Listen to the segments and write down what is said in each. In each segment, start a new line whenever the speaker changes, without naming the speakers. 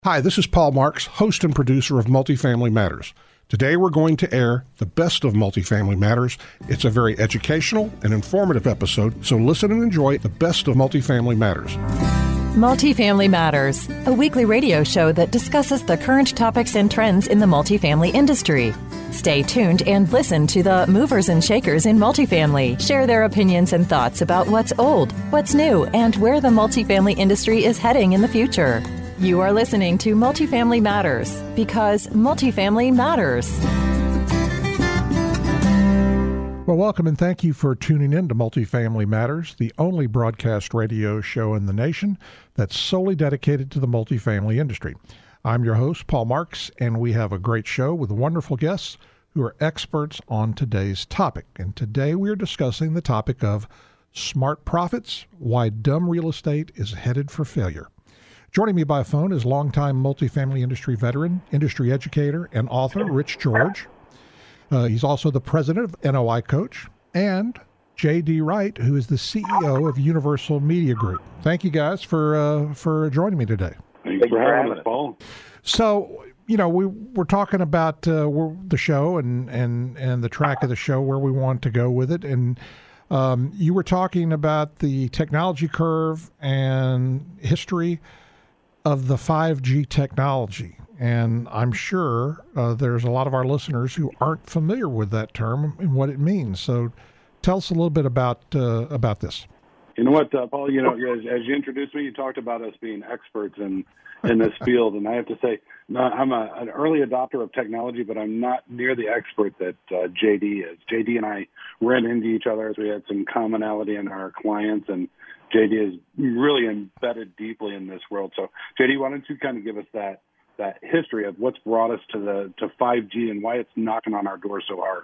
Hi, this is Paul Marks, host and producer of Multifamily Matters. Today we're going to air the best of Multifamily Matters. It's a very educational and informative episode, so listen and enjoy the best of Multifamily Matters.
Multifamily Matters, a weekly radio show that discusses the current topics and trends in the multifamily industry. Stay tuned and listen to the movers and shakers in multifamily share their opinions and thoughts about what's old, what's new, and where the multifamily industry is heading in the future. You are listening to Multifamily Matters because multifamily matters.
Well, welcome and thank you for tuning in to Multifamily Matters, the only broadcast radio show in the nation that's solely dedicated to the multifamily industry. I'm your host, Paul Marks, and we have a great show with wonderful guests who are experts on today's topic. And today we are discussing the topic of smart profits, why dumb real estate is headed for failure. Joining me by phone is longtime multifamily industry veteran, industry educator, and author Rich George. He's also the president of NOI Coach, and J.D. Wright, who is the CEO of Universal Media Group. Thank you guys for joining me today.
Thanks for having us, Paul.
So, you know, we're talking about the show and the track of the show, where we want to go with it, and you were talking about the technology curve and history of the 5G technology. And I'm sure there's a lot of our listeners who aren't familiar with that term and what it means. So tell us a little bit about this.
You know what, Paul, as you introduced me, you talked about us being experts in this field. And I have to say, I'm an early adopter of technology, but I'm not near the expert that JD is. JD and I ran into each other as we had some commonality in our clients, and JD is really embedded deeply in this world. So, JD, why don't you kind of give us that history of what's brought us to 5G and why it's knocking on our door so hard?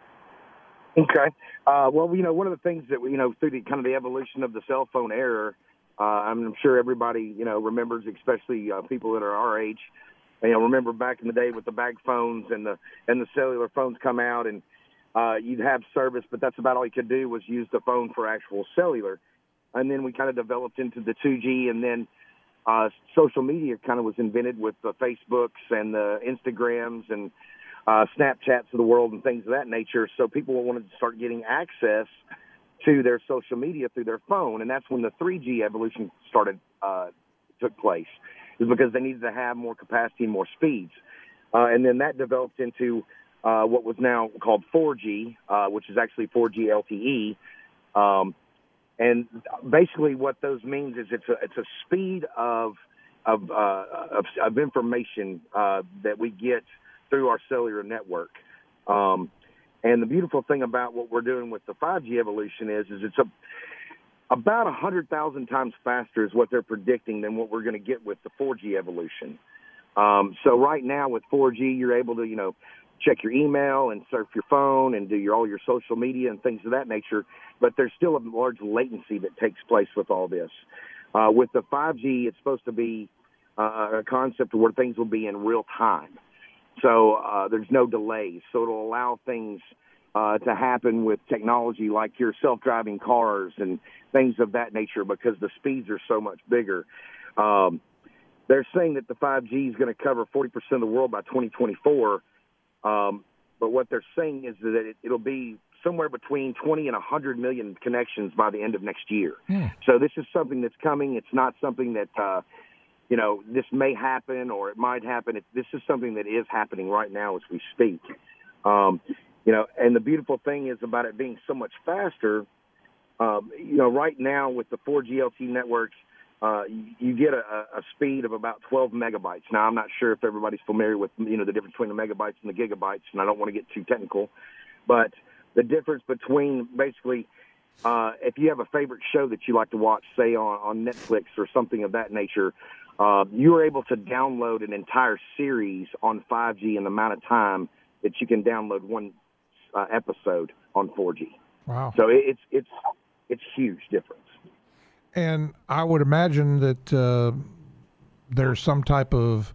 Okay. Well, one of the things that through the kind of the evolution of the cell phone era, I'm sure everybody remembers, especially people that are our age. Remember back in the day with the bag phones and the cellular phones come out, and you'd have service, but that's about all you could do was use the phone for actual cellular. And then we kind of developed into the 2G, and then social media kind of was invented with the Facebooks and the Instagrams and Snapchats of the world and things of that nature. So people wanted to start getting access to their social media through their phone, and that's when the 3G evolution took place, is because they needed to have more capacity and more speeds. And then that developed into what was now called 4G, which is actually 4G LTE. And basically, what those means is it's a speed of information that we get through our cellular network. And the beautiful thing about what we're doing with the 5G evolution is it's about 100,000 times faster is what they're predicting than what we're going to get with the 4G evolution. So right now with 4G, you're able to check your email and surf your phone and do all your social media and things of that nature. But there's still a large latency that takes place with all this. With the 5G, it's supposed to be a concept where things will be in real time. So there's no delays. So it'll allow things to happen with technology like your self-driving cars and things of that nature because the speeds are so much bigger. They're saying that the 5G is going to cover 40% of the world by 2024. But what they're saying is that it'll be somewhere between 20 and 100 million connections by the end of next year. So this is something that's coming. It's not something that, this may happen or it might happen. This is something that is happening right now as we speak. And the beautiful thing is about it being so much faster, right now with the 4G LTE networks, you get a speed of about 12 megabytes. Now, I'm not sure if everybody's familiar with, the difference between the megabytes and the gigabytes, and I don't want to get too technical. But the difference between basically, if you have a favorite show that you like to watch, say on Netflix or something of that nature, you are able to download an entire series on 5G in the amount of time that you can download one episode on 4G.
Wow.
So it's huge difference.
And I would imagine that there's some type of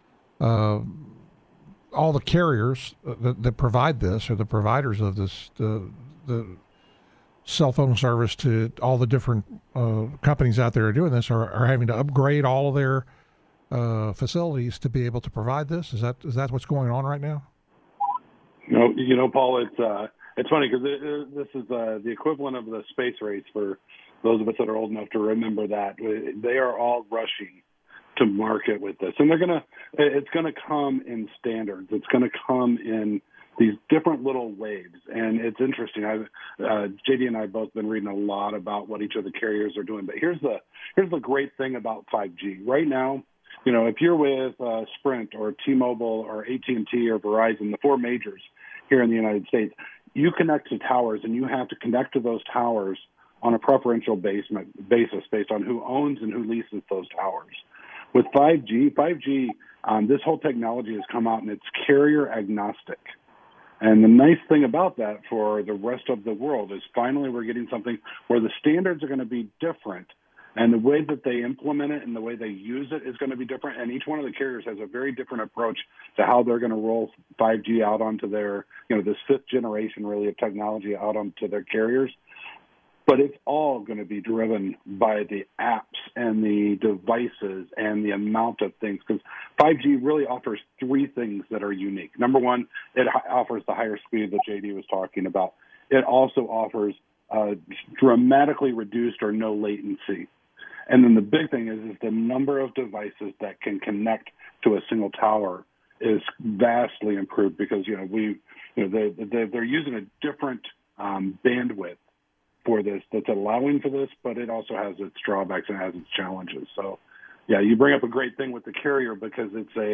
all the carriers that provide this, or the providers of this, the cell phone service to all the different companies out there are doing this, are having to upgrade all of their facilities to be able to provide this? Is that what's going on right now?
No, Paul, it's funny because this is the equivalent of the space race for those of us that are old enough to remember that. They are all rushing to market with this, and it's gonna come in standards. It's gonna come in these different little waves, and it's interesting. JD and I have both been reading a lot about what each of the carriers are doing. But here's the great thing about 5G right now. If you're with Sprint or T-Mobile or AT&T or Verizon, the four majors here in the United States, you connect to towers, and you have to connect to those towers on a preferential basis based on who owns and who leases those towers. With 5G, this whole technology has come out, and it's carrier agnostic. And the nice thing about that for the rest of the world is finally we're getting something where the standards are going to be different, and the way that they implement it and the way they use it is going to be different. And each one of the carriers has a very different approach to how they're going to roll 5G out onto their, this fifth generation really of technology out onto their carriers. But it's all going to be driven by the apps and the devices and the amount of things, because 5G really offers three things that are unique. Number one, it offers the higher speed that JD was talking about. It also offers dramatically reduced or no latency. And then the big thing is the number of devices that can connect to a single tower is vastly improved because, they're using a different bandwidth for this that's allowing for this, but it also has its drawbacks and has its challenges. So, yeah, you bring up a great thing with the carrier because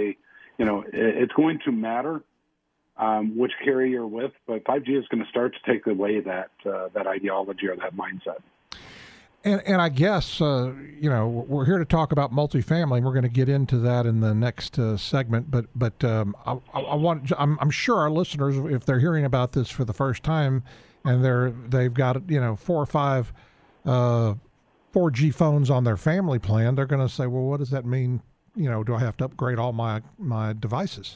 it's going to matter which carrier you're with, but 5G is going to start to take away that ideology or that mindset.
And I guess, we're here to talk about multifamily, and we're going to get into that in the next segment. But I'm sure our listeners, if they're hearing about this for the first time, and they've got 4 or 5 4G phones on their family plan, they're going to say, well, what does that mean? Do I have to upgrade all my devices?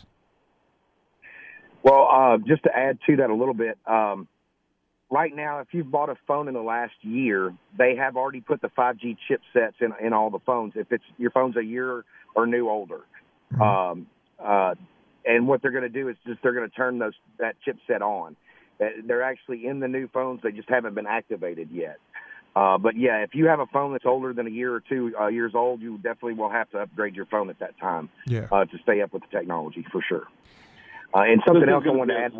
Well, just to add to that a little bit, right now, if you've bought a phone in the last year, they have already put the 5G chipsets in all the phones. If your phone's a year or older, mm-hmm. And what they're going to do is they're going to turn that chipset on. They're actually in the new phones. They just haven't been activated yet. But yeah, if you have a phone that's older than a year or 2 years old, you definitely will have to upgrade your phone at that time to stay up with the technology for sure. And something else I wanted to add.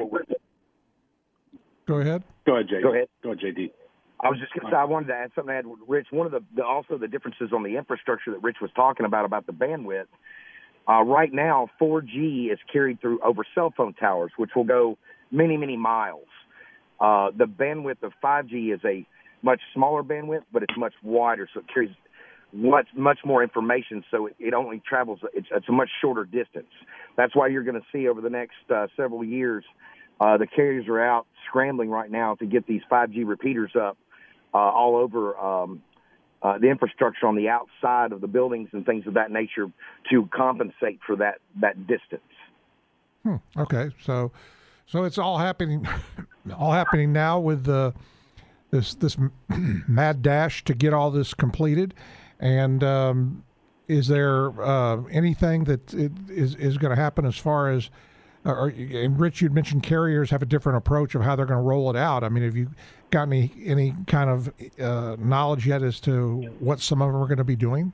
Go ahead.
Go ahead, JD. Go ahead, JD.
I was just going to say I wanted to add something to add with Rich. One of the differences on the infrastructure that Rich was talking about the bandwidth. Right now, 4G is carried through over cell phone towers, which will go many, many miles. The bandwidth of 5G is a much smaller bandwidth, but it's much wider, so it carries much more information, so it only travels, it's a much shorter distance. That's why you're going to see over the next several years, the carriers are out scrambling right now to get these 5G repeaters up all over the infrastructure on the outside of the buildings and things of that nature to compensate for that distance.
Okay, so it's all happening now with this mad dash to get all this completed. And is there anything that is going to happen as far as, and Rich, you'd mentioned carriers have a different approach of how they're going to roll it out. I mean, have you got any kind of knowledge yet as to what some of them are going to be doing?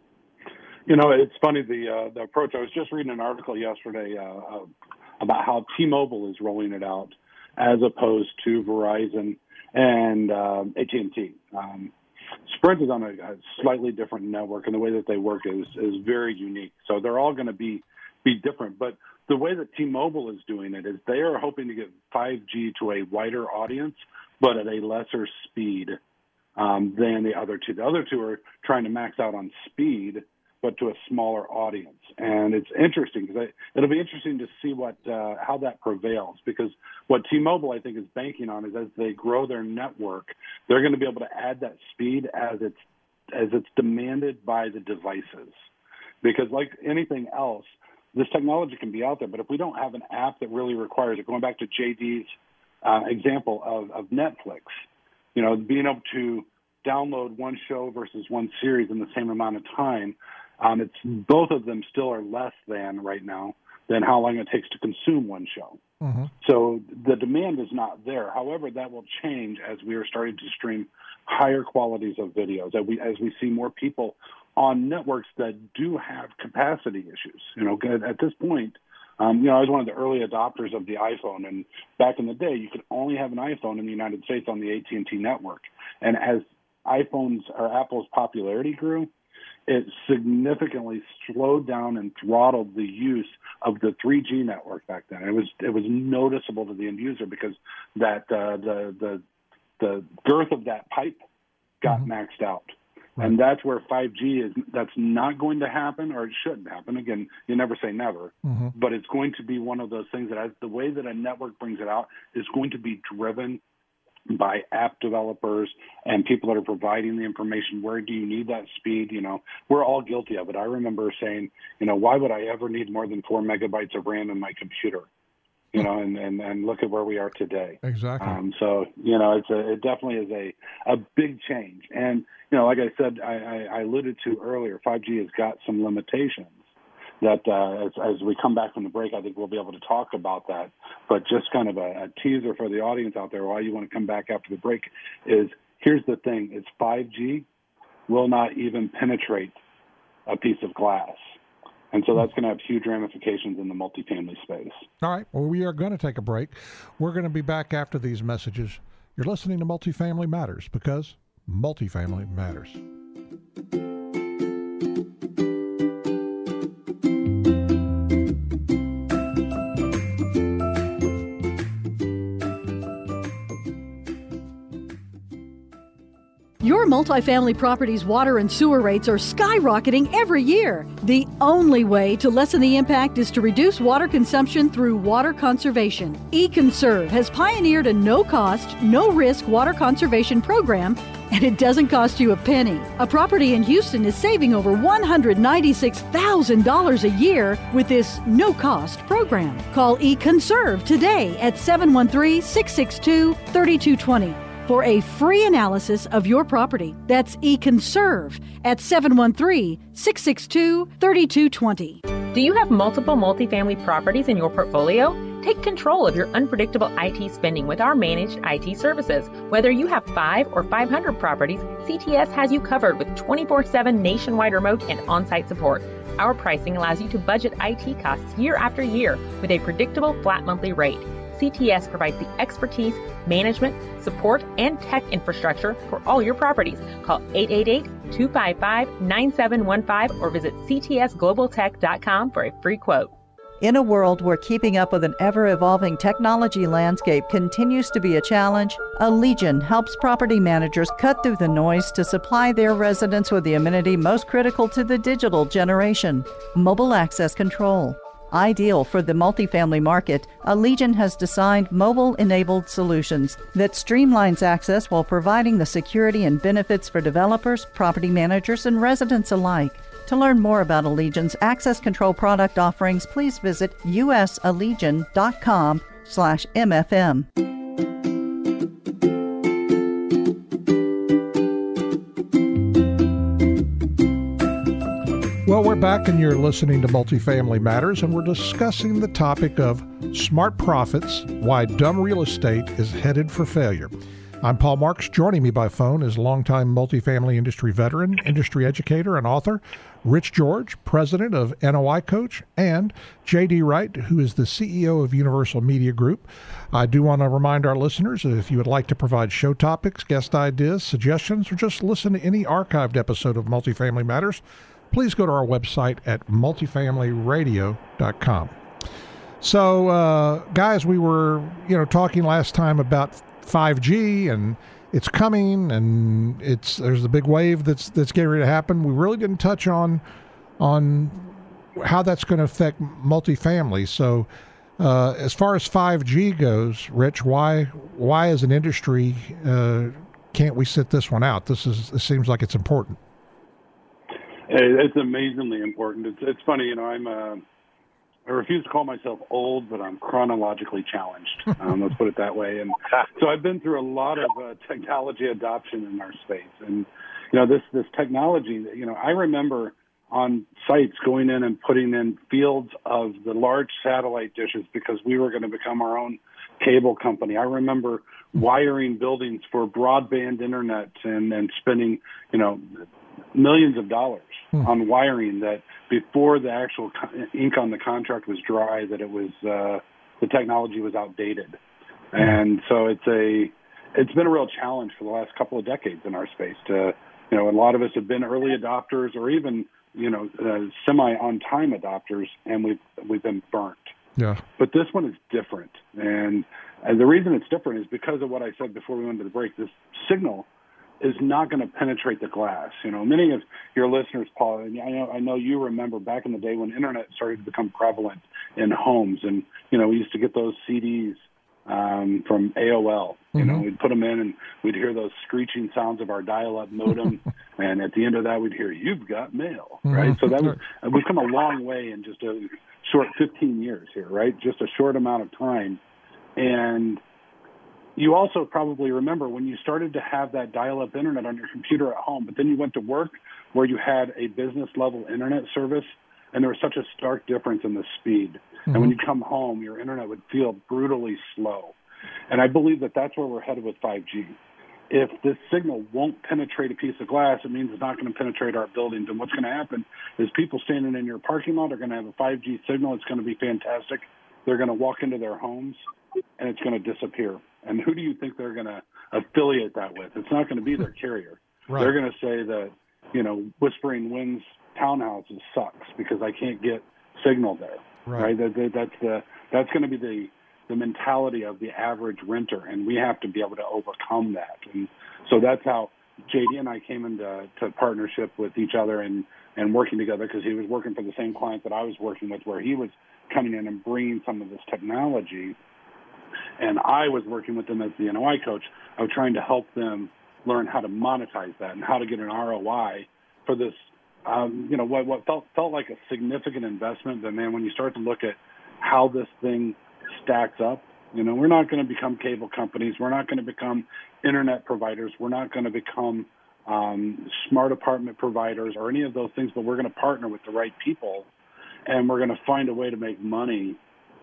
It's funny, the approach. I was just reading an article yesterday about how T-Mobile is rolling it out as opposed to Verizon and AT&T. Sprint is on a slightly different network, and the way that they work is very unique. So they're all going to be different. But the way that T-Mobile is doing it is they are hoping to get 5G to a wider audience, but at a lesser speed than the other two. The other two are trying to max out on speed, but to a smaller audience. And it's interesting because it'll be interesting to see how that prevails, because what T-Mobile, I think, is banking on is as they grow their network, they're going to be able to add that speed as it's demanded by the devices. Because like anything else, this technology can be out there, but if we don't have an app that really requires it, going back to JD's example of Netflix, being able to download one show versus one series in the same amount of time, It's both of them still are less than right now than how long it takes to consume one show.
Mm-hmm.
So the demand is not there. However, that will change as we are starting to stream higher qualities of videos, as we see more people on networks that do have capacity issues. At this point, I was one of the early adopters of the iPhone, and back in the day, you could only have an iPhone in the United States on the AT&T network. And as Apple's popularity grew, it significantly slowed down and throttled the use of the 3G network back then. It was noticeable to the end user because that the girth of that pipe got maxed out. Right. And that's where 5G that's not going to happen, or it shouldn't happen. Again, you never say never, but it's going to be one of those things that the way that a network brings it out is going to be driven by app developers and people that are providing the information. Where do you need that speed? We're all guilty of it. I remember saying, why would I ever need more than 4 megabytes of RAM in my computer? And look at where we are today.
Exactly.
So, it definitely is a big change. And, like I said, I alluded to earlier, 5G has got some limitations that as we come back from the break, I think we'll be able to talk about that. But just kind of a teaser for the audience out there, why you want to come back after the break is, here's the thing, it's 5G will not even penetrate a piece of glass. And so that's going to have huge ramifications in the multifamily space.
All right. Well, we are going to take a break. We're going to be back after these messages. You're listening to Multifamily Matters, because multifamily matters.
Your multifamily property's water and sewer rates are skyrocketing every year. The only way to lessen the impact is to reduce water consumption through water conservation. eConserve has pioneered a no-cost, no-risk water conservation program, and it doesn't cost you a penny. A property in Houston is saving over $196,000 a year with this no-cost program. Call eConserve today at 713-662-3220. for a free analysis of your property. That's eConserve at 713-662-3220.
Do you have multiple multifamily properties in your portfolio? Take control of your unpredictable IT spending with our managed IT services. Whether you have 5 or 500 properties, CTS has you covered with 24/7 nationwide remote and on-site support. Our pricing allows you to budget IT costs year after year with a predictable flat monthly rate. CTS provides the expertise, management, support, and tech infrastructure for all your properties. Call 888-255-9715 or visit ctsglobaltech.com for a free quote.
In a world where keeping up with an ever-evolving technology landscape continues to be a challenge, Allegion helps property managers cut through the noise to supply their residents with the amenity most critical to the digital generation: mobile access control. Ideal for the multifamily market, Allegion has designed mobile-enabled solutions that streamlines access while providing the security and benefits for developers, property managers, and residents alike. To learn more about Allegion's access control product offerings, please visit usallegion.com/MFM.
Well, we're back and you're listening to Multifamily Matters, and we're discussing the topic of smart profits, why dumb real estate is headed for failure. I'm Paul Marks. Joining me by phone is longtime multifamily industry veteran, industry educator, and author Rich George, president of NOI Coach, and J.D. Wright, who is the CEO of Universal Media Group. I do want to remind our listeners that if you would like to provide show topics, guest ideas, suggestions, or just listen to any archived episode of Multifamily Matters, please go to our website at multifamilyradio.com. So, guys, we were, talking last time about 5G, and it's coming, and there's a big wave that's getting ready to happen. We really didn't touch on how that's going to affect multifamily. So, as far as 5G goes, Rich, why as an industry can't we sit this one out? This seems like it's important.
It's amazingly important. It's funny, I refuse to call myself old, but I'm chronologically challenged. Let's put it that way. And so I've been through a lot of technology adoption in our space. And, this technology, I remember on sites going in and putting in fields of the large satellite dishes because we were going to become our own cable company. I remember wiring buildings for broadband internet and spending, millions of dollars on wiring that before the actual ink on the contract was dry, that it was the technology was outdated. And so it's been a real challenge for the last couple of decades in our space to, a lot of us have been early adopters or even, semi on time adopters, and we've been burnt.
Yeah.
But this one is different. And the reason it's different is because of what I said before we went to the break. This signal is not going to penetrate the glass. Many of your listeners, Paul, and I know you remember back in the day when internet started to become prevalent in homes, and we used to get those CDs from AOL. We'd put them in, and we'd hear those screeching sounds of our dial-up modem, and at the end of that, we'd hear "You've got mail," right? So we've come a long way in just a short 15 years here, right? Just a short amount of time, and you also probably remember when you started to have that dial-up internet on your computer at home, but then you went to work where you had a business-level internet service, and there was such a stark difference in the speed. And when you come home, your internet would feel brutally slow. And I believe that that's where we're headed with 5G. If this signal won't penetrate a piece of glass, it means it's not going to penetrate our buildings. And what's going to happen is people standing in your parking lot are going to have a 5G signal. It's going to be fantastic. They're going to walk into their homes, and it's going to disappear. And who do you think they're going to affiliate that with? It's not going to be their carrier. Right. They're going to say that, Whispering Winds townhouses sucks because I can't get signal there. Right. That's going to be the mentality of the average renter, and we have to be able to overcome that. And so that's how JD and I came into partnership with each other and working together, because he was working for the same client that I was working with, where he was coming in and bringing some of this technology, and I was working with them as the NOI coach of trying to help them learn how to monetize that and how to get an ROI for this. What felt like a significant investment, but man, when you start to look at how this thing stacks up, we're not going to become cable companies. We're not going to become internet providers. We're not going to become smart apartment providers or any of those things, but we're going to partner with the right people, and we're going to find a way to make money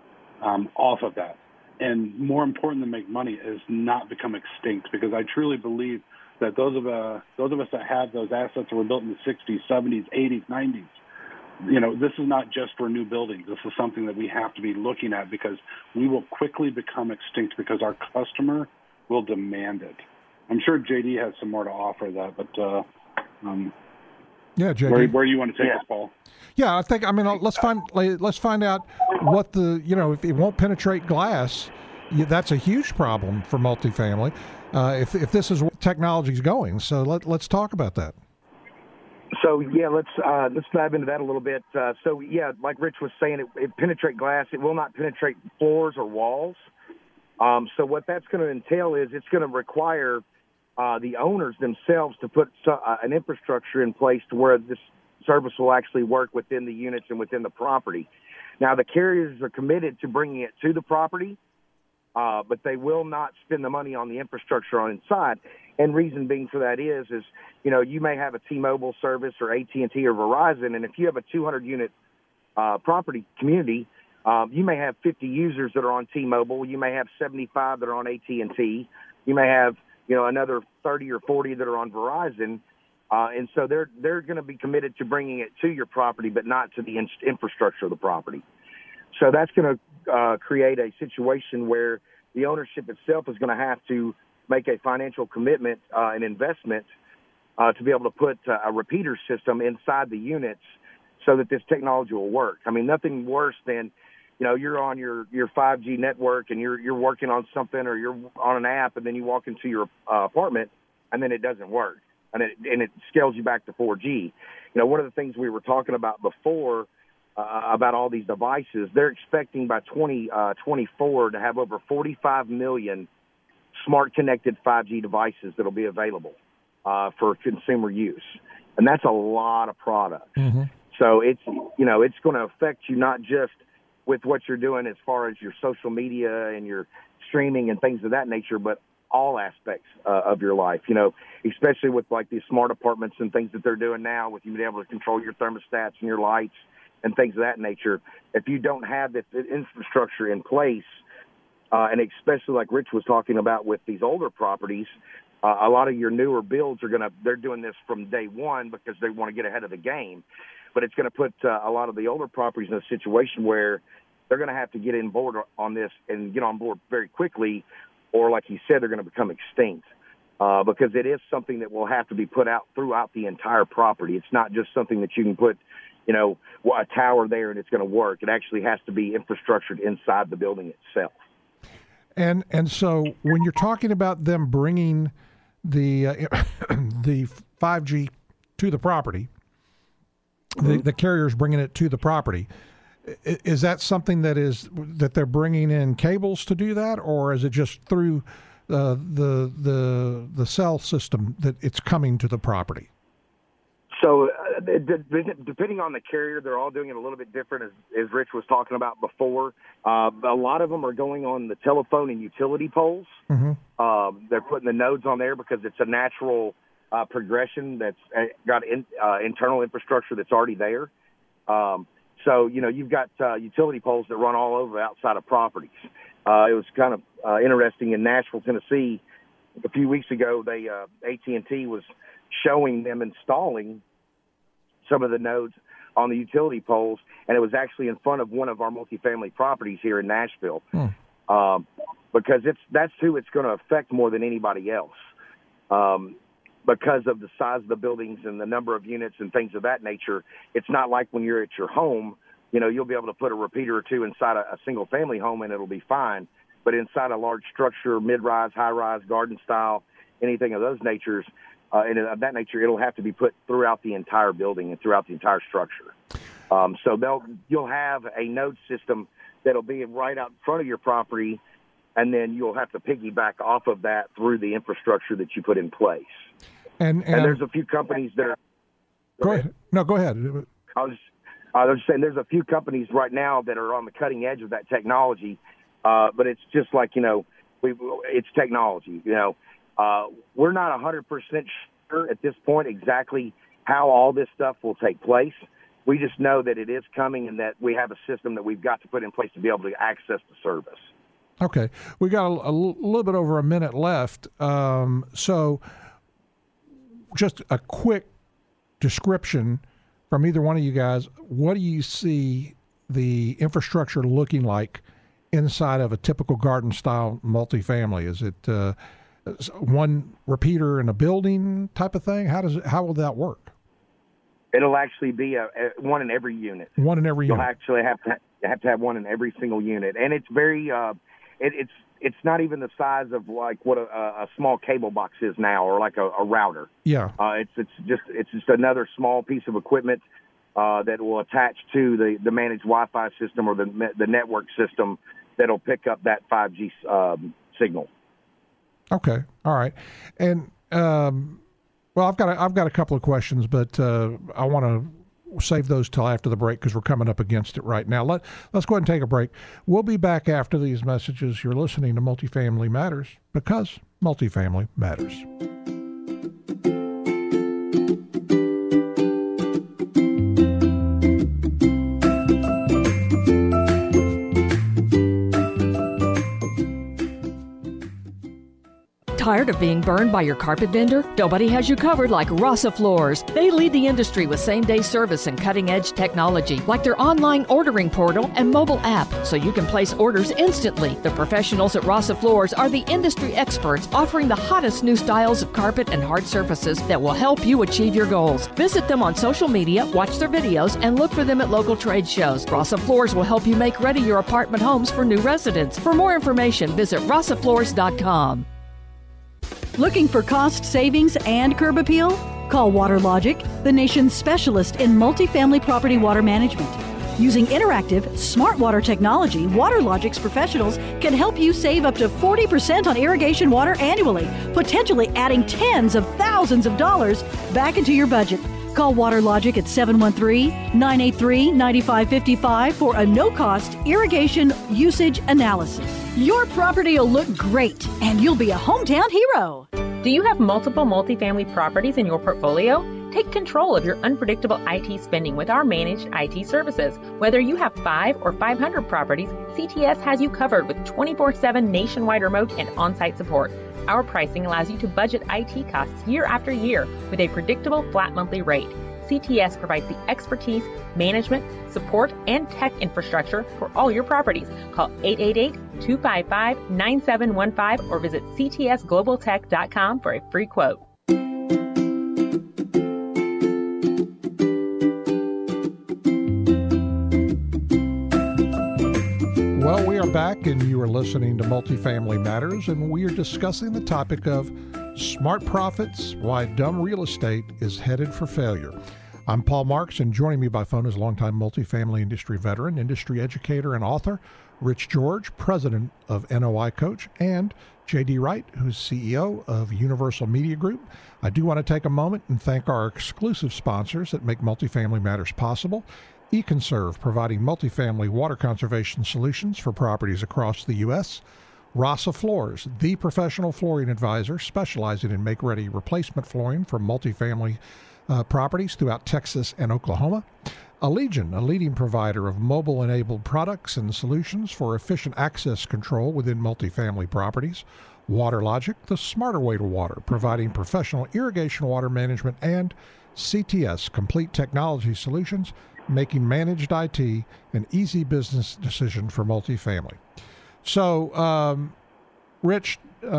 off of that. And more important than make money is not become extinct, because I truly believe that those of us that have those assets that were built in the 60s, 70s, 80s, 90s, this is not just for new buildings. This is something that we have to be looking at, because we will quickly become extinct because our customer will demand it. I'm sure JD has some more to offer that, but
yeah, JD,
where do you want to take us, Paul?
Yeah, I think let's find out what if it won't penetrate glass. That's a huge problem for multifamily. If this is where technology is going, so let's talk about that.
So yeah, let's dive into that a little bit. Like Rich was saying, it penetrate glass. It will not penetrate floors or walls. So what that's going to entail is it's going to require the owners themselves to put an infrastructure in place to where this service will actually work within the units and within the property. Now, the carriers are committed to bringing it to the property, but they will not spend the money on the infrastructure on inside. And reason being for that is you may have a T-Mobile service or AT&T or Verizon, and if you have a 200-unit property community, you may have 50 users that are on T-Mobile. You may have 75 that are on AT&T. You may have another 30 or 40 that are on Verizon. And so they're going to be committed to bringing it to your property, but not to the infrastructure of the property. So that's going to create a situation where the ownership itself is going to have to make a financial commitment, an investment, to be able to put a repeater system inside the units so that this technology will work. I mean, nothing worse than, you're on your 5G network and you're working on something, or you're on an app, and then you walk into your apartment and then it doesn't work. And it scales you back to 4G. One of the things we were talking about before about all these devices, they're expecting by 2024 to have over 45 million smart connected 5G devices that will be available for consumer use. And that's a lot of products. Mm-hmm. So it's going to affect you not just with what you're doing as far as your social media and your streaming and things of that nature, but all aspects of your life, especially with like these smart apartments and things that they're doing now with you being able to control your thermostats and your lights and things of that nature. If you don't have this infrastructure in place, and especially like Rich was talking about with these older properties, a lot of your newer builds they're doing this from day one because they want to get ahead of the game. But it's going to put a lot of the older properties in a situation where they're going to have to get on board on this and get on board very quickly, or like you said, they're going to become extinct because it is something that will have to be put out throughout the entire property. It's not just something that you can put, a tower there and it's going to work. It actually has to be infrastructured inside the building itself.
And so when you're talking about them bringing the 5G to the property, the carriers bringing it to the property, is that something that they're bringing in cables to do that, or is it just through the cell system that it's coming to the property?
So depending on the carrier, they're all doing it a little bit different, as Rich was talking about before. A lot of them are going on the telephone and utility poles. Mm-hmm. They're putting the nodes on there because it's a natural progression that's got internal infrastructure that's already there. So, you've got utility poles that run all over outside of properties. It was kind of interesting in Nashville, Tennessee. A few weeks ago, AT&T was showing them installing some of the nodes on the utility poles, and it was actually in front of one of our multifamily properties here in Nashville, because that's who it's going to affect more than anybody else. Because of the size of the buildings and the number of units and things of that nature, it's not like when you're at your home, you'll be able to put a repeater or two inside a single-family home and it'll be fine. But inside a large structure, mid-rise, high-rise, garden style, anything of those natures, and of that nature, it'll have to be put throughout the entire building and throughout the entire structure. So you'll have a node system that'll be right out in front of your property, and then you'll have to piggyback off of that through the infrastructure that you put in place. And there's a few companies that are...
Go ahead. No, go ahead.
I was just saying there's a few companies right now that are on the cutting edge of that technology, but it's just like, it's technology. We're not 100% sure at this point exactly how all this stuff will take place. We just know that it is coming and that we have a system that we've got to put in place to be able to access the service.
Okay. We got a little bit over a minute left. So just a quick description from either one of you guys. What do you see the infrastructure looking like inside of a typical garden-style multifamily? Is it one repeater in a building type of thing? How will that work?
It'll actually be one in every unit.
One in every unit.
You'll actually have to have one in every single unit, and it's very it's not even the size of like what a small cable box is now, or like a router.
Yeah.
It's just another small piece of equipment that will attach to the managed Wi-Fi system or the network system that'll pick up that 5G signal.
Okay. All right. And well, I've got a couple of questions, but I want to save those till after the break because we're coming up against it right now. Let's go ahead and take a break. We'll be back after these messages. You're listening to Multifamily Matters because multifamily matters.
Tired of being burned by your carpet vendor? Nobody has you covered like Rasa Floors. They lead the industry with same-day service and cutting-edge technology, like their online ordering portal and mobile app, so you can place orders instantly. The professionals at Rasa Floors are the industry experts, offering the hottest new styles of carpet and hard surfaces that will help you achieve your goals. Visit them on social media, watch their videos, and look for them at local trade shows. Rasa Floors will help you make ready your apartment homes for new residents. For more information, visit rasafloors.com.
Looking for cost savings and curb appeal? Call WaterLogic, the nation's specialist in multifamily property water management. Using interactive, smart water technology, WaterLogic's professionals can help you save up to 40% on irrigation water annually, potentially adding tens of thousands of dollars back into your budget. Call WaterLogic at 713-983-9555 for a no-cost irrigation usage analysis. Your property will look great, and you'll be a hometown hero.
Do you have multiple multifamily properties in your portfolio? Take control of your unpredictable IT spending with our managed IT services. Whether you have 5 or 500 properties, CTS has you covered with 24/7 nationwide remote and on-site support. Our pricing allows you to budget IT costs year after year with a predictable flat monthly rate. CTS provides the expertise, management, support, and tech infrastructure for all your properties. Call 888-255-9715 or visit ctsglobaltech.com for a free quote.
Well, we are back, and you are listening to Multifamily Matters, and we are discussing the topic of smart profits, why dumb real estate is headed for failure. I'm Paul Marks, and joining me by phone is longtime multifamily industry veteran, industry educator, and author, Rich George, president of NOI Coach, and J.D. Wright, who's CEO of Universal Media Group. I do want to take a moment and thank our exclusive sponsors that make Multifamily Matters possible. eConserve, providing multifamily water conservation solutions for properties across the U.S. Rasa Floors, the professional flooring advisor specializing in make-ready replacement flooring for multifamily properties throughout Texas and Oklahoma. Allegion, a leading provider of mobile-enabled products and solutions for efficient access control within multifamily properties. WaterLogic, the smarter way to water, providing professional irrigation water management. And CTS, complete technology solutions, making managed IT an easy business decision for multifamily. So, Rich,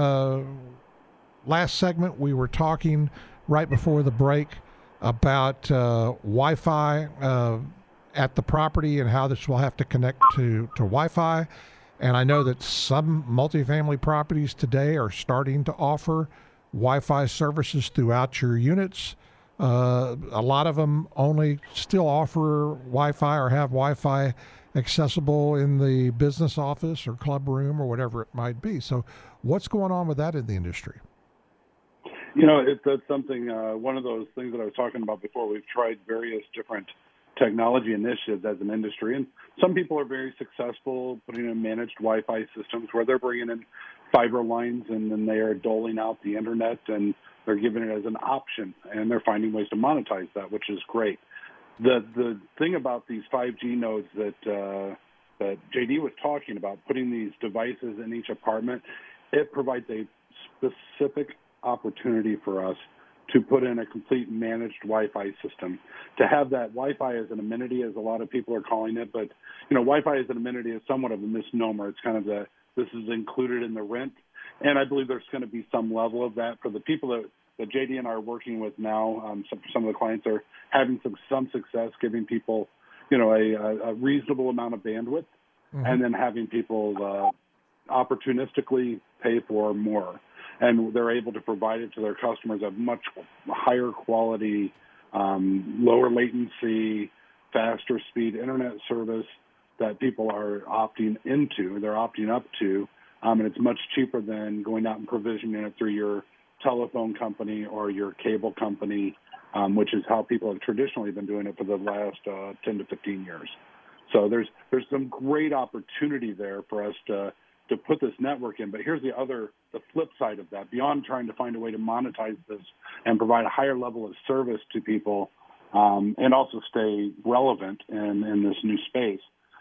last segment we were talking right before the break about Wi-Fi at the property and how this will have to connect to Wi-Fi. And I know that some multifamily properties today are starting to offer Wi-Fi services throughout your units. A lot of them only still offer Wi-Fi or have Wi-Fi accessible in the business office or club room or whatever it might be. So what's going on with that in the industry?
You know, that's something, one of those things that I was talking about before. We've tried various different technology initiatives as an industry, and some people are very successful putting in managed Wi-Fi systems where they're bringing in fiber lines and then they are doling out the internet and they're giving it as an option, and they're finding ways to monetize that, which is great. The thing about these 5G nodes that JD was talking about, putting these devices in each apartment, it provides a specific opportunity for us to put in a complete managed Wi-Fi system. To have that Wi-Fi as an amenity, as a lot of people are calling it, but you know, Wi-Fi as an amenity is somewhat of a misnomer. It's kind of this is included in the rent, and I believe there's going to be some level of that for the people that JD and I are working with now. Some of the clients are having some success giving people, you know, a reasonable amount of bandwidth, and then having people opportunistically pay for more. And they're able to provide it to their customers at much higher quality, lower latency, faster speed internet service that people are opting into, they're opting up to, and it's much cheaper than going out and provisioning it through your telephone company or your cable company, which is how people have traditionally been doing it for the last 10 to 15 years. So there's some great opportunity there for us to put this network in. But here's the flip side of that. Beyond trying to find a way to monetize this and provide a higher level of service to people, and also stay relevant in this new space,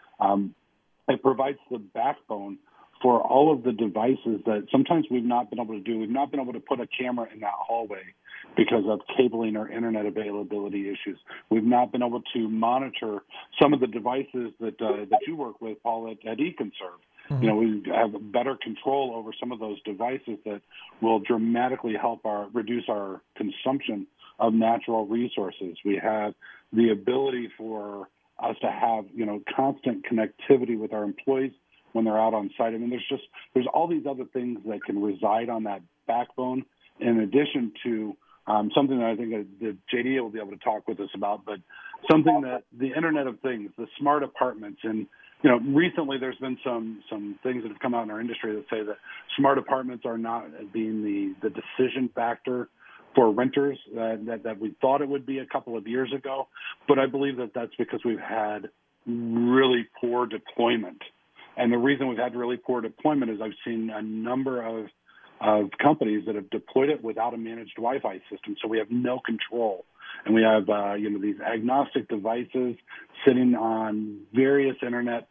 it provides the backbone for all of the devices that sometimes we've not been able to do. We've not been able to put a camera in that hallway because of cabling or internet availability issues. We've not been able to monitor some of the devices that you work with, Paul, at eConserve. You know, we have better control over some of those devices that will dramatically help reduce our consumption of natural resources. We have the ability for us to have, you know, constant connectivity with our employees when they're out on site. I mean, there's all these other things that can reside on that backbone, in addition to something that I think that JD will be able to talk with us about, but something that the Internet of Things, the smart apartments, and you know, recently there's been some things that have come out in our industry that say that smart apartments are not being the decision factor for renters that we thought it would be a couple of years ago. But I believe that that's because we've had really poor deployment And the reason we've had really poor deployment is I've seen a number of companies that have deployed it without a managed Wi-Fi system, so we have no control. And we have these agnostic devices sitting on various internet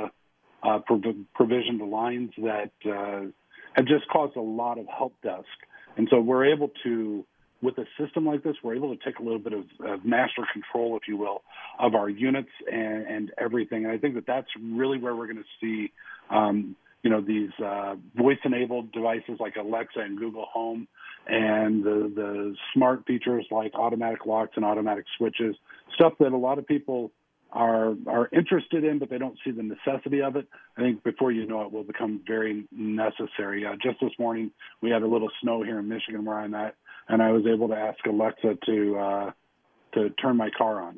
provisioned lines that have just caused a lot of help desk. And so we're able to, with a system like this, we're able to take a little bit of master control, if you will, of our units and everything. And I think that that's really where we're going to see, these voice-enabled devices like Alexa and Google Home, and the smart features like automatic locks and automatic switches, stuff that a lot of people are interested in, but they don't see the necessity of it. I think before you know it, will become very necessary. Just this morning, we had a little snow here in Michigan where I'm at, and I was able to ask Alexa to turn my car on,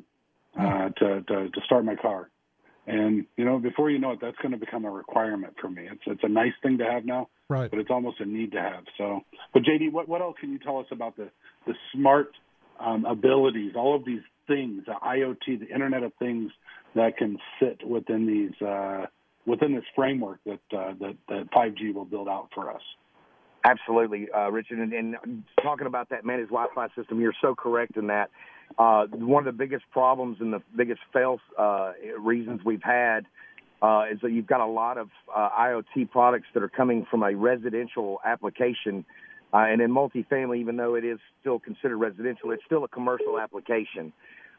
to start my car. And, before you know it, that's going to become a requirement for me. It's a nice thing to have now,
right?
But it's almost a need to have. So, but JD, what else can you tell us about the smart abilities, all of these things, the IoT, the Internet of Things that can sit within these within this framework that 5G will build out for us?
Absolutely, Richard. And talking about that managed Wi-Fi system, you're so correct in that. One of the biggest problems and the biggest reasons we've had is that you've got a lot of IoT products that are coming from a residential application. And in multifamily, even though it is still considered residential, it's still a commercial application.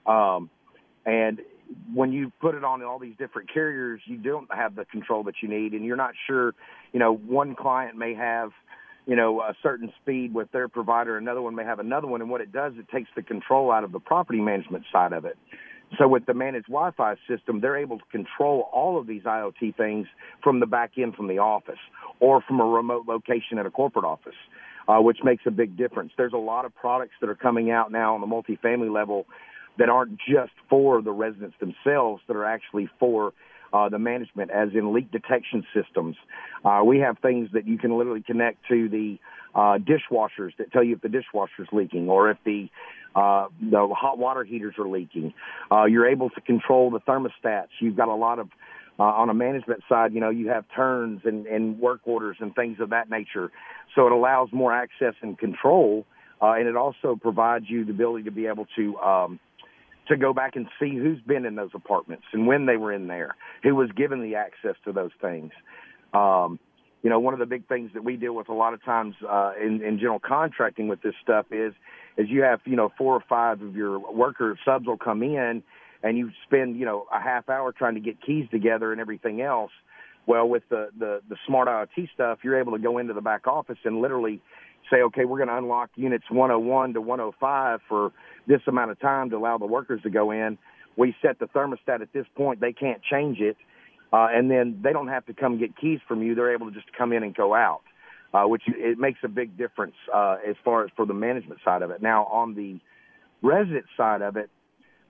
And when you put it on all these different carriers, you don't have the control that you need, and you're not sure. One client may have a certain speed with their provider, another one may have another one, and what it does, it takes the control out of the property management side of it. So with the managed Wi-Fi system, they're able to control all of these IoT things from the back end from the office or from a remote location at a corporate office, which makes a big difference. There's a lot of products that are coming out now on the multifamily level that aren't just for the residents themselves, that are actually for the management, as in leak detection systems. We have things that you can literally connect to the dishwashers that tell you if the dishwasher's leaking or if the hot water heaters are leaking. You're able to control the thermostats. You've got a lot of, on a management side, you have turns and work orders and things of that nature. So it allows more access and control, and it also provides you the ability to be able to go back and see who's been in those apartments and when they were in there, who was given the access to those things. One of the big things that we deal with a lot of times in general contracting with this stuff is you have, 4 or 5 of your worker subs will come in and you spend, a half hour trying to get keys together and everything else. Well, with the smart IoT stuff, you're able to go into the back office and literally say, okay, we're going to unlock units 101 to 105 for this amount of time to allow the workers to go in. We set the thermostat at this point. They can't change it. And then they don't have to come get keys from you. They're able to just come in and go out, which it makes a big difference as far as for the management side of it. Now, on the resident side of it,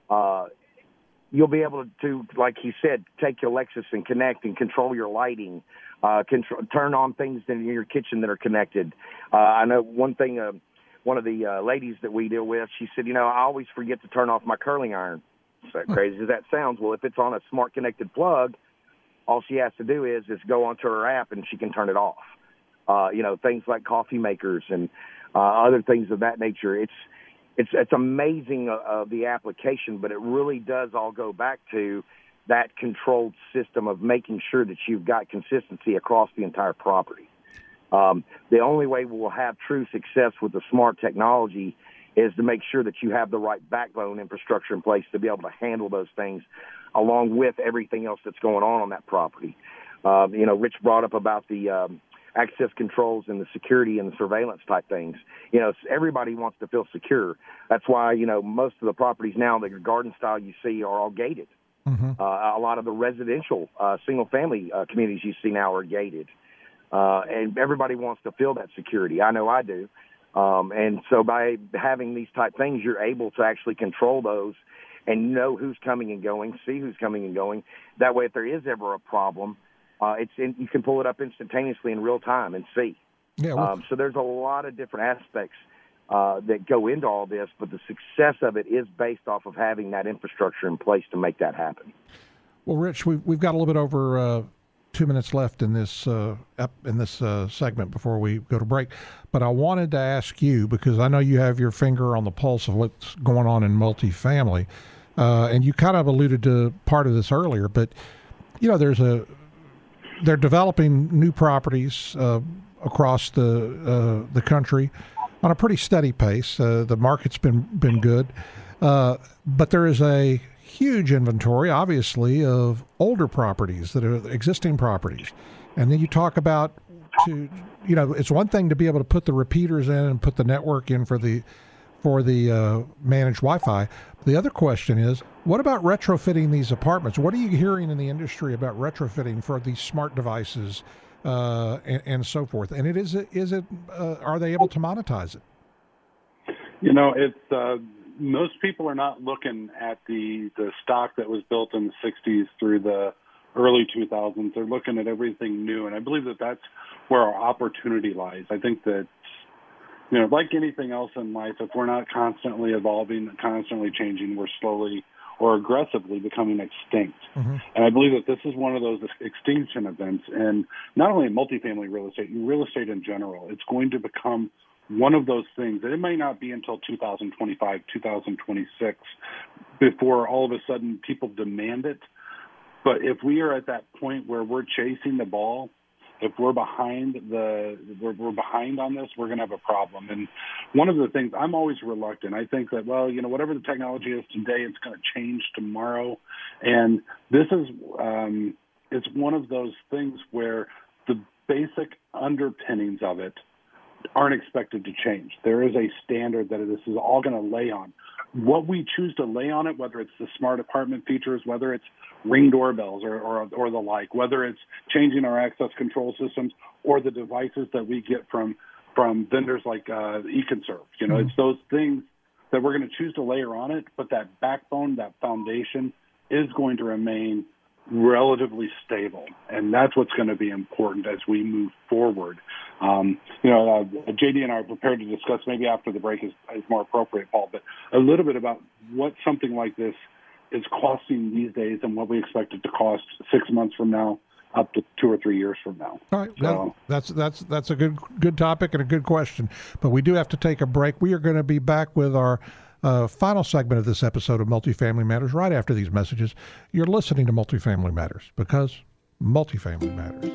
you'll be able to, like he said, take your Lexus and connect and control your lighting, turn on things in your kitchen that are connected. I know one thing, one of the ladies that we deal with, she said, I always forget to turn off my curling iron. So crazy as that sounds, well, if it's on a smart connected plug, all she has to do is go onto her app and she can turn it off. Things like coffee makers and other things of that nature. It's amazing the application, but it really does all go back to that controlled system of making sure that you've got consistency across the entire property. The only way we'll have true success with the smart technology is to make sure that you have the right backbone infrastructure in place to be able to handle those things along with everything else that's going on that property. Rich brought up about the access controls and the security and the surveillance type things. Everybody wants to feel secure. That's why, most of the properties now, the garden style you see, are all gated. Mm-hmm. A lot of the residential single-family communities you see now are gated. And everybody wants to feel that security. I know I do. And so by having these type things, you're able to actually control those and know who's coming and going, see who's coming and going. That way, if there is ever a problem, you can pull it up instantaneously in real time and see. Yeah, so there's a lot of different aspects that go into all this, but the success of it is based off of having that infrastructure in place to make that happen.
Well, Rich, we've got a little bit over 2 minutes left in this segment before we go to break, but I wanted to ask you, because I know you have your finger on the pulse of what's going on in multifamily, and you kind of alluded to part of this earlier, but they're developing new properties across the country on a pretty steady pace. The market's been good, but there is a huge inventory, obviously, of older properties that are existing properties. And then you talk about, it's one thing to be able to put the repeaters in and put the network in for the managed Wi-Fi. The other question is, what about retrofitting these apartments? What are you hearing in the industry about retrofitting for these smart devices and so forth? And are they able to monetize it?
It's most people are not looking at the stock that was built in the 60s through the early 2000s. They're looking at everything new, and I believe that that's where our opportunity lies. I think that, like anything else in life, if we're not constantly evolving, constantly changing, we're slowly or aggressively becoming extinct. Mm-hmm. And I believe that this is one of those extinction events, and not only in multifamily real estate in general. It's going to become one of those things that it may not be until 2025, 2026 before all of a sudden people demand it. But if we are at that point where we're chasing the ball, if we're behind we're behind on this, we're going to have a problem. And one of the things, I'm always reluctant. I think that, whatever the technology is today, it's going to change tomorrow. And this is it's one of those things where the basic underpinnings of it aren't expected to change. There is a standard that this is all going to lay on. What we choose to lay on it, whether it's the smart apartment features, whether it's Ring doorbells or the like, whether it's changing our access control systems or the devices that we get from vendors like eConserve. It's those things that we're going to choose to layer on it, but that backbone, that foundation is going to remain relatively stable, and that's what's going to be important as we move forward. JD and I are prepared to discuss, maybe after the break is more appropriate, Paul, but a little bit about what something like this is costing these days and what we expect it to cost 6 months from now up to 2 or 3 years from now.
All right, so, that's a good topic and a good question, but we do have to take a break. We are going to be back with our final segment of this episode of Multifamily Matters right after these messages. You're listening to Multifamily Matters because multifamily matters.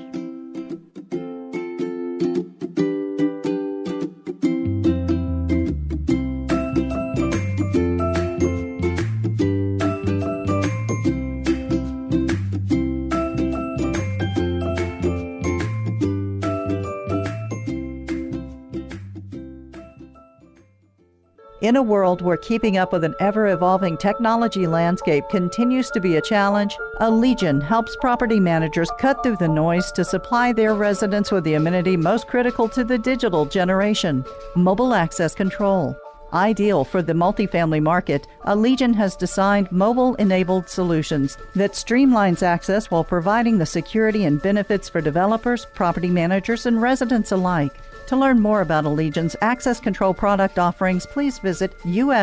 In a world where keeping up with an ever-evolving technology landscape continues to be a challenge, Allegion helps property managers cut through the noise to supply their residents with the amenity most critical to the digital generation: mobile access control. Ideal for the multifamily market, Allegion has designed mobile-enabled solutions that streamlines access while providing the security and benefits for developers, property managers, and residents alike. To learn more about Allegion's access control product offerings, please visit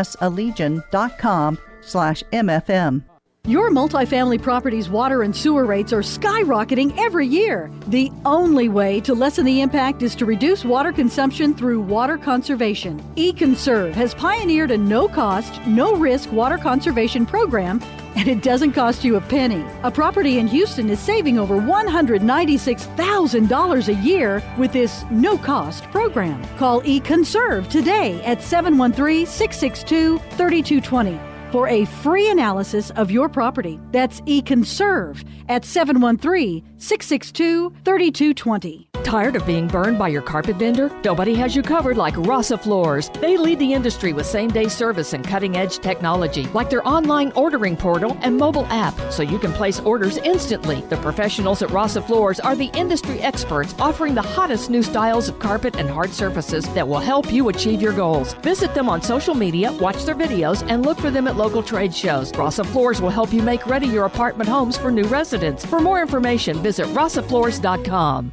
usallegion.com/MFM.
Your multifamily property's water and sewer rates are skyrocketing every year. The only way to lessen the impact is to reduce water consumption through water conservation. eConserve has pioneered a no-cost, no-risk water conservation program, and it doesn't cost you a penny. A property in Houston is saving over $196,000 a year with this no-cost program. Call eConserve today at 713-662-3220. for a free analysis of your property. That's eConserve at 713-662-3220.
Tired of being burned by your carpet vendor? Nobody has you covered like Rasa Floors. They lead the industry with same-day service and cutting-edge technology, like their online ordering portal and mobile app, so you can place orders instantly. The professionals at Rasa Floors are the industry experts, offering the hottest new styles of carpet and hard surfaces that will help you achieve your goals. Visit them on social media, watch their videos, and look for them at local trade shows. Rasa Floors will help you make ready your apartment homes for new residents. For more information, visit rasafloors.com.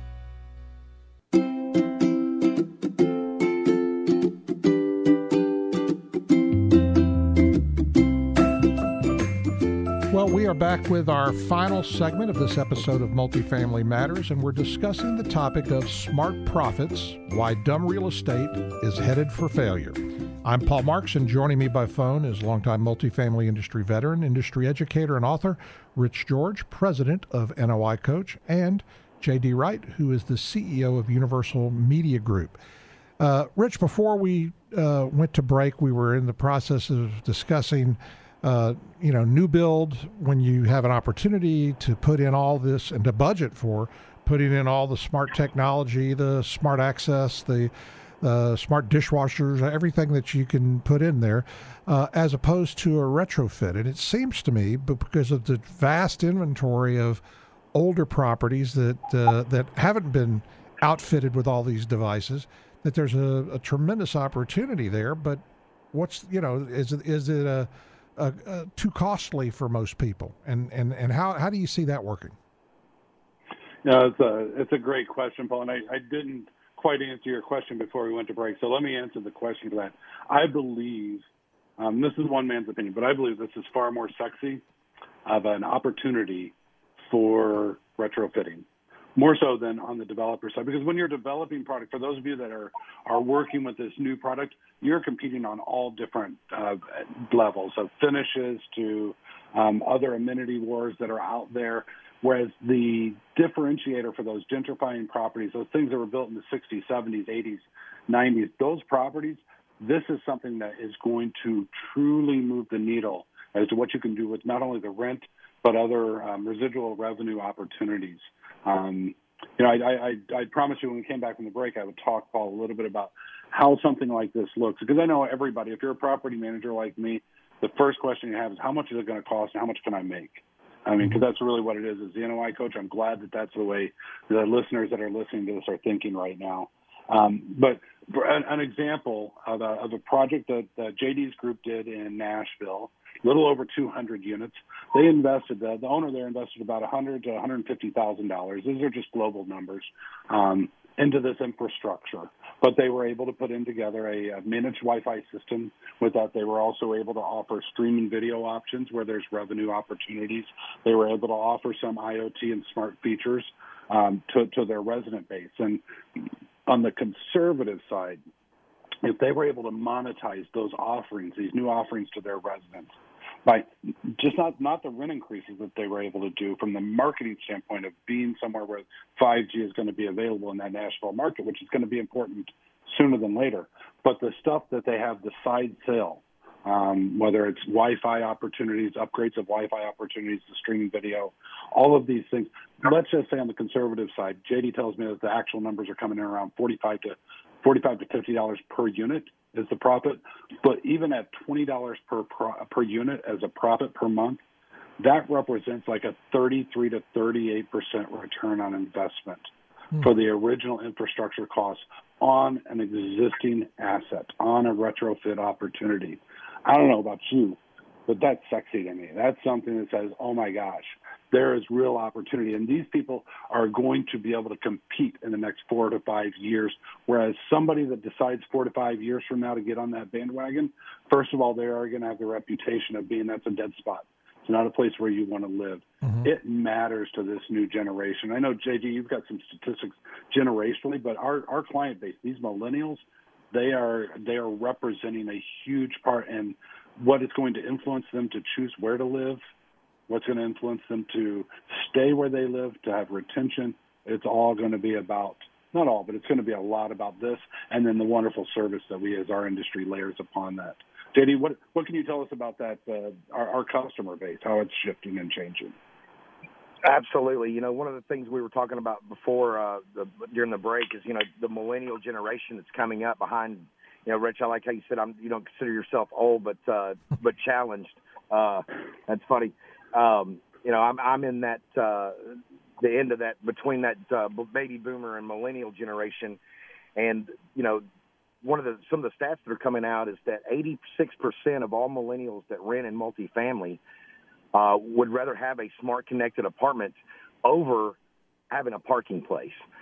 Well, We are back with our final segment of this episode of Multifamily Matters, and we're discussing the topic of smart profits, why dumb real estate is headed for failure. I'm Paul Marks, and joining me by phone is longtime multifamily industry veteran, industry educator, and author Rich George, president of NOI Coach, and J.D. Wright, who is the CEO of Universal Media Group. Rich, before we went to break, we were in the process of discussing new build, when you have an opportunity to put in all this and to budget for putting in all the smart technology, the smart access, the smart dishwashers, everything that you can put in there, as opposed to a retrofit. And it seems to me, but because of the vast inventory of older properties that haven't been outfitted with all these devices, that there's a tremendous opportunity there. But is it too costly for most people, and how do you see that working?
No, it's a great question, Paul, and I didn't quite answer your question before we went to break, so let me answer the question for that. I believe, this is one man's opinion, but I believe this is far more sexy of an opportunity for retrofitting, more so than on the developer side. Because when you're developing product, for those of you that are working with this new product, you're competing on all different levels, of finishes to other amenity wars that are out there. Whereas the differentiator for those gentrifying properties, those things that were built in the 60s, 70s, 80s, 90s, those properties, this is something that is going to truly move the needle as to what you can do with not only the rent, but other residual revenue opportunities. I promised you when we came back from the break, I would talk, Paul, a little bit about how something like this looks. Because I know everybody, if you're a property manager like me, the first question you have is, how much is it going to cost and how much can I make? I mean, because that's really what it is the NOI Coach. I'm glad that that's the way the listeners that are listening to this are thinking right now. But for an example of a project that JD's group did in Nashville, a little over 200 units. They invested, the owner there invested about $100,000 to $150,000. These are just global numbers, into this infrastructure. But they were able to put in together a managed Wi-Fi system. With that, they were also able to offer streaming video options where there's revenue opportunities. They were able to offer some IoT and smart features to their resident base. And on the conservative side, if they were able to monetize those offerings, these new offerings to their residents, by just not the rent increases that they were able to do from the marketing standpoint of being somewhere where 5G is going to be available in that Nashville market, which is going to be important sooner than later. But the stuff that they have, the side sale, whether it's Wi-Fi opportunities, upgrades of Wi-Fi opportunities, the streaming video, all of these things. Let's just say on the conservative side, JD tells me that the actual numbers are coming in around $45 to $50 per unit is the profit. But even at $20 per unit as a profit per month, that represents like a 33 to 38% return on investment for the original infrastructure costs on an existing asset, on a retrofit opportunity. I don't know about you, but that's sexy to me. That's something that says, oh my gosh, there is real opportunity. And these people are going to be able to compete in the next 4 to 5 years, whereas somebody that decides 4 to 5 years from now to get on that bandwagon, first of all, they are going to have the reputation of being that's a dead spot. It's not a place where you want to live. Mm-hmm. It matters to this new generation. I know, JD, you've got some statistics generationally, but our client base, these millennials, they are representing a huge part in what is going to influence them to choose where to live, what's going to influence them to stay where they live, to have retention. It's all going to be about, not all, but it's going to be a lot about this, and then the wonderful service that we as our industry layers upon that. JD, what can you tell us about that, our customer base, how it's shifting and changing?
Absolutely. One of the things we were talking about before during the break is, the millennial generation that's coming up behind, Rich, I like how you said you don't consider yourself old, but challenged. That's funny. I'm in that the end of that, between that baby boomer and millennial generation, and some of the stats that are coming out is that 86% of all millennials that rent in multifamily would rather have a smart connected apartment over having a parking place.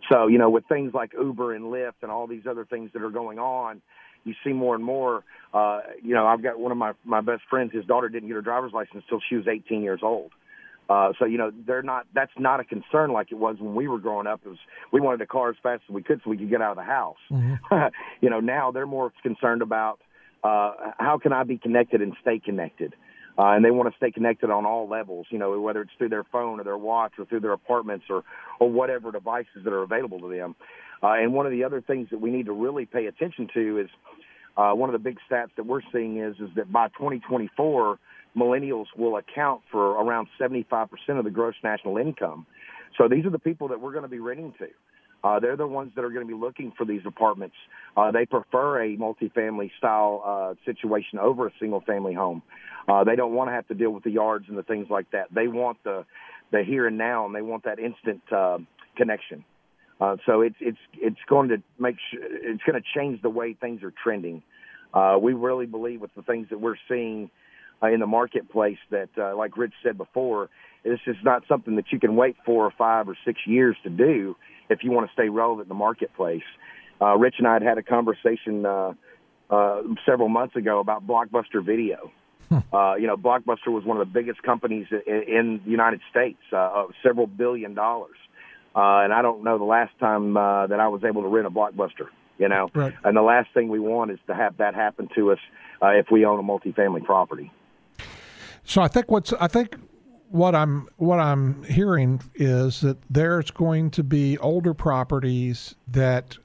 So, with things like Uber and Lyft and all these other things that are going on, you see more and more. I've got one of my best friends. His daughter didn't get her driver's license until she was 18 years old. So that's not a concern like it was when we were growing up. We wanted a car as fast as we could so we could get out of the house. Mm-hmm. Now they're more concerned about how can I be connected and stay connected. And they want to stay connected on all levels, whether it's through their phone or their watch or through their apartments or whatever devices that are available to them. And one of the other things that we need to really pay attention to is one of the big stats that we're seeing is that by 2024, millennials will account for around 75% of the gross national income. So these are the people that we're going to be renting to. They're the ones that are going to be looking for these apartments. They prefer a multifamily style situation over a single family home. They don't want to have to deal with the yards and the things like that. They want the here and now, and they want that instant connection. So it's going to it's going to change the way things are trending. We really believe with the things that we're seeing in the marketplace that, like Rich said before, this is not something that you can wait 4 or 5 or 6 years to do if you want to stay relevant in the marketplace. Rich and I had a conversation several months ago about Blockbuster Video. Blockbuster was one of the biggest companies in the United States, several $1 billion. And I don't know the last time that I was able to rent a Blockbuster, Right. And the last thing we want is to have that happen to us if we own a multifamily property.
So I think what I'm hearing is that there's going to be older properties that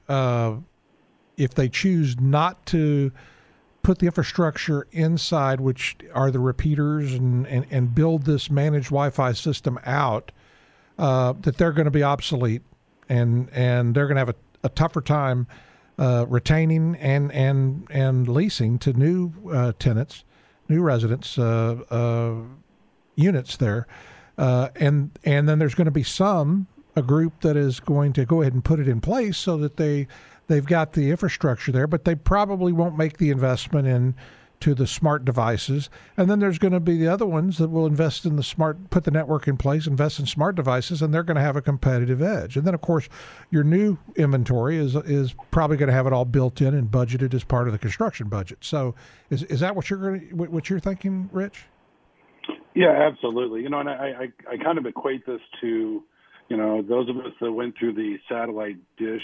if they choose not to put the infrastructure inside, which are the repeaters, and build this managed Wi-Fi system out, that they're going to be obsolete, and they're going to have a tougher time retaining and leasing to new tenants, new residents, units there, and then there's going to be a group that is going to go ahead and put it in place so that they've got the infrastructure there, but they probably won't make the investment into the smart devices. And then there's going to be the other ones that will invest in put the network in place, invest in smart devices, and they're going to have a competitive edge. And then, of course, your new inventory is probably going to have it all built in and budgeted as part of the construction budget. So is that what you're thinking, Rich?
Yeah, absolutely. And I kind of equate this to, those of us that went through the satellite dish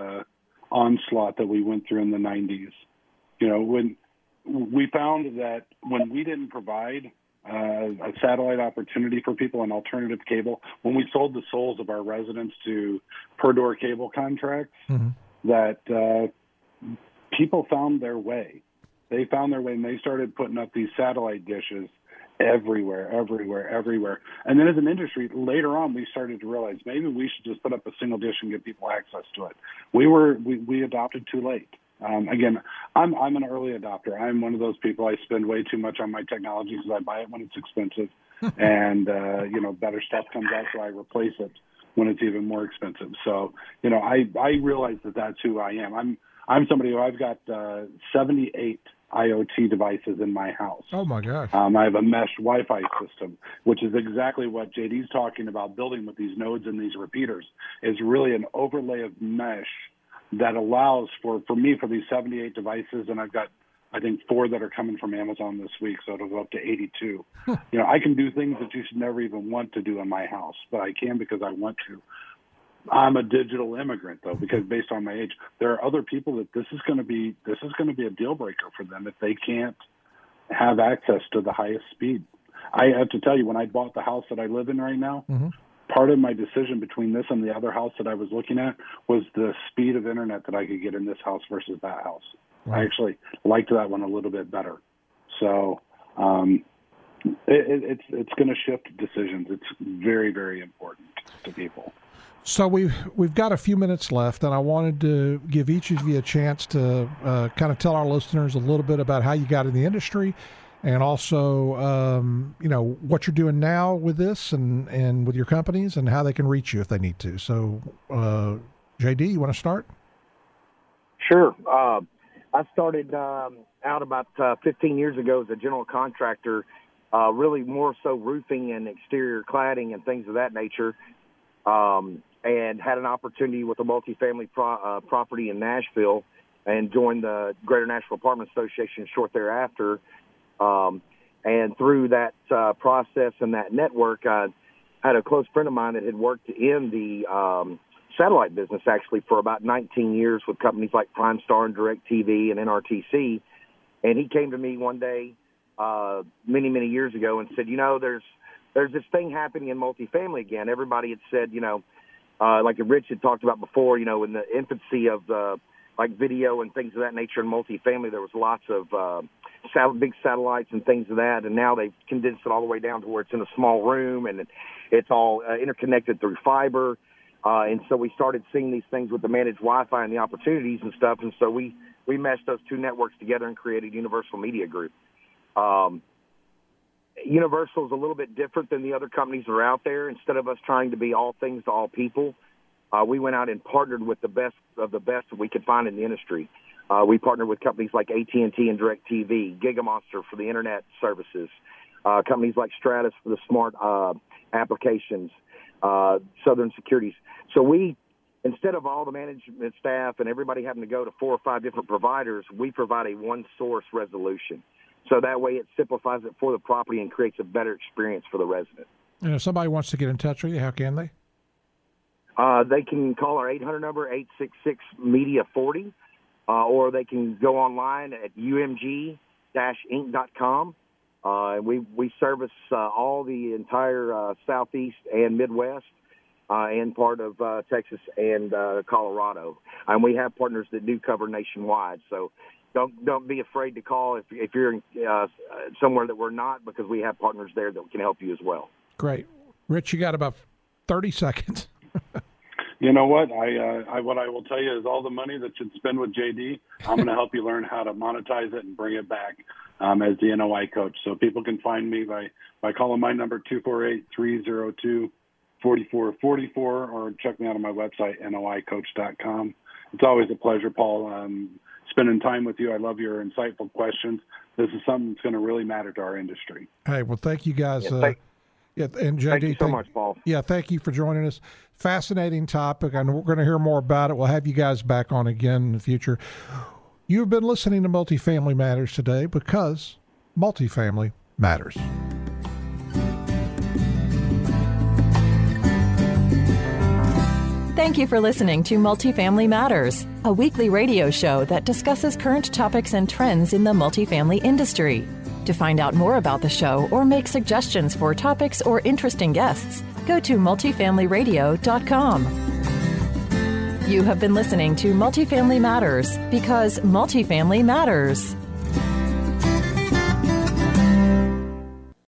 onslaught that we went through in the 90s. When we found that when we didn't provide a satellite opportunity for people, an alternative cable, when we sold the souls of our residents to per-door cable contracts, mm-hmm. that people found their way. They found their way, and they started putting up these satellite dishes everywhere. And then as an industry, later on, we started to realize maybe we should just put up a single dish and give people access to it. We adopted too late. Again, I'm an early adopter. I'm one of those people. I spend way too much on my technology because I buy it when it's expensive, and better stuff comes out, so I replace it when it's even more expensive. So I realize that that's who I am. I'm somebody who I've got 78 IoT devices in my house.
Oh my gosh!
I have a mesh Wi-Fi system, which is exactly what JD's talking about. Building with these nodes and these repeaters is really an overlay of mesh that allows for these 78 devices, and I've got, I think, 4 that are coming from Amazon this week, so it'll go up to 82. I can do things that you should never even want to do in my house, but I can because I want to. I'm a digital immigrant, though, because based on my age, there are other people that this is going to be a deal breaker for them if they can't have access to the highest speed. I have to tell you, when I bought the house that I live in right now, mm-hmm. part of my decision between this and the other house that I was looking at was the speed of internet that I could get in this house versus that house. Wow. I actually liked that one a little bit better. So it's going to shift decisions. It's very, very important to people.
So we've got a few minutes left, and I wanted to give each of you a chance to kind of tell our listeners a little bit about how you got in the industry, and also what you're doing now with this and with your companies, and how they can reach you if they need to. So, JD, you want to start?
Sure. I started out about 15 years ago as a general contractor, really more so roofing and exterior cladding and things of that nature. And had an opportunity with a multifamily property in Nashville and joined the Greater Nashville Apartment Association short thereafter. And through that process and that network, I had a close friend of mine that had worked in the satellite business actually for about 19 years with companies like Primestar and DirecTV and NRTC. And he came to me one day many, many years ago and said, there's this thing happening in multifamily again. Everybody had said, like Rich had talked about before, in the infancy of like video and things of that nature in multifamily, there was lots of big satellites and things of that, and now they've condensed it all the way down to where it's in a small room and it's all interconnected through fiber. And so we started seeing these things with the managed Wi-Fi and the opportunities and stuff, and so we meshed those two networks together and created Universal Media Group. Universal is a little bit different than the other companies that are out there. Instead of us trying to be all things to all people, we went out and partnered with the best of the best that we could find in the industry. We partnered with companies like AT&T and DirecTV, GigaMonster for the internet services, companies like Stratus for the smart applications, Southern Securities. So we, instead of all the management staff and everybody having to go to 4 or 5 different providers, we provide a one-source resolution. So that way it simplifies it for the property and creates a better experience for the resident.
And if somebody wants to get in touch with you, how can they?
They can call our 800 number, 866-MEDIA40, or they can go online at umg-inc.com. We service all the entire Southeast and Midwest and part of Texas and Colorado. And we have partners that do cover nationwide. So don't be afraid to call if you're somewhere that we're not, because we have partners there that can help you as well.
Great. Rich, you got about 30 seconds.
You know what? What I will tell you is all the money that you spend with JD, I'm going to help you learn how to monetize it and bring it back as the NOI coach. So people can find me by calling my number 248-302-4444 or check me out on my website, noicoach.com. It's always a pleasure, Paul, spending time with you. I love your insightful questions. This is something that's going to really matter to our industry.
Hey, well, thank you guys.
And
JD,
thank you so much, Paul.
Yeah, thank you for joining us. Fascinating topic, and we're going to hear more about it. We'll have you guys back on again in the future. You've been listening to Multifamily Matters today because multifamily matters.
Thank you for listening to Multifamily Matters, a weekly radio show that discusses current topics and trends in the multifamily industry. To find out more about the show or make suggestions for topics or interesting guests, go to multifamilyradio.com. You have been listening to Multifamily Matters because multifamily matters.